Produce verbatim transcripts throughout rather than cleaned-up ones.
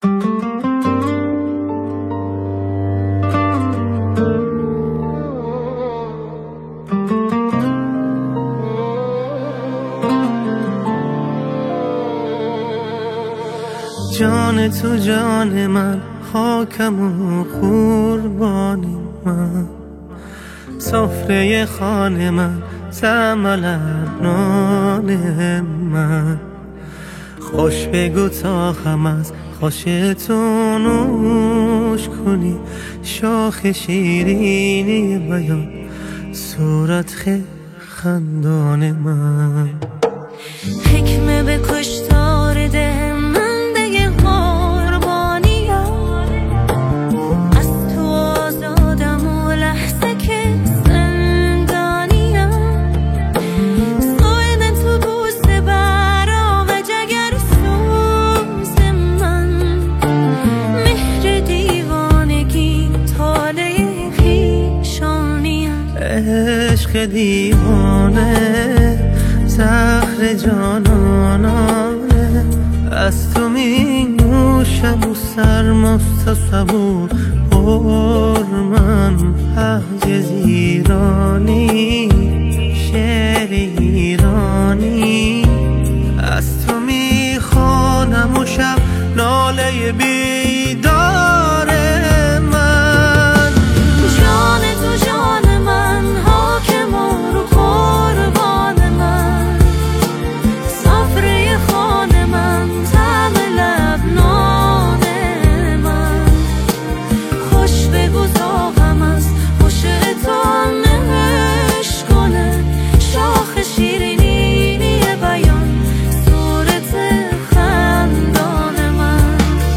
جان تو جان من، خاکم و قربان من، سفره خان من، تعمل نان من. خوش بگو تا خم از خوشتو نوش کنی، شاخ شیرینی بیان صورت خندان من. حکمه به کشتار ده من دیگه قربانیم، از تو آزادم و لحظه که زندانیم. سویده تو بوس برا و جگر سوز من، مهر دیوانگی تاله خیشانیم. عشق دیوانه زهر جانانانه، از تو می نوشم و سرمست و صبور پر من. عجز ایرانی، شعر ایرانی، از تو می خوانم و شب ناله بیدار من. جان تو جان من، حاکم و رو قربان من، سفره خان من، طعم لبنان من. خوش بگو زاغم از خوش تو نوش کنه، شاخ شیرینی بیان صورت خندان من.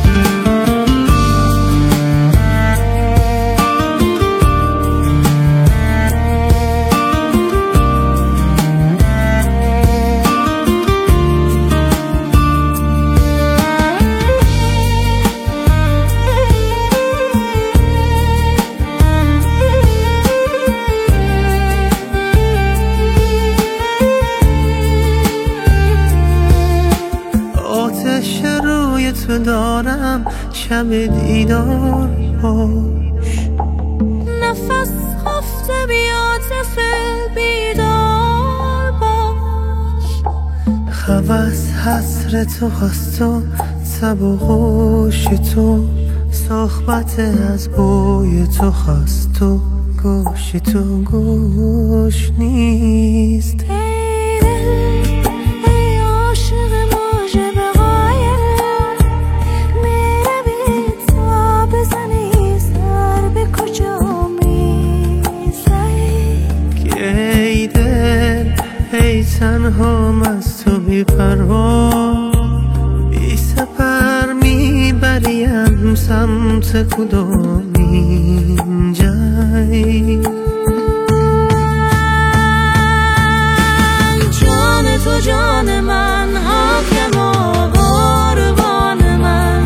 آتش روی تو دارم، شب دیدار باش. نفس خفته بی‌عاطف بیدار باش. هوس حسر تو هست و تب و غوش تو، صحبت از بوی تو هست و گوش تو گوش نیست. ای دل، ای عاشق موجب غایب، میره بی تا بزنی سر به کجا میزنی. ای دل، ای تنها از تو بی پروا، بی سپر میبریم سمت کدامین جای. جان تو جان من، حاکم و قربان من،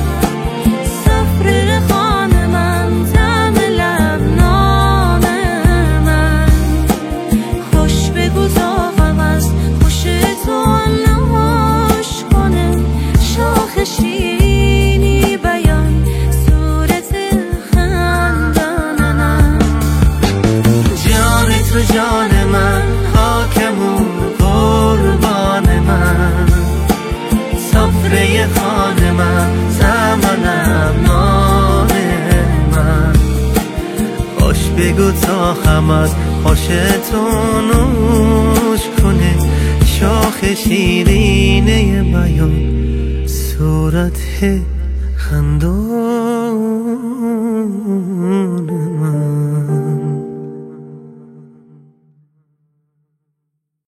سفره خان من، طعم لبنان من. خوش بگو زاغم از خوش تو نوش کنه، شاخ شیرینی بیان صورت خندان من. جان تو جان من، حاکم و قربان من، سفره خان من، زمانم نان من. خوش بگو تا خم از خوش تو نوش کنه، شاخ شیرینه بیان صورت خندان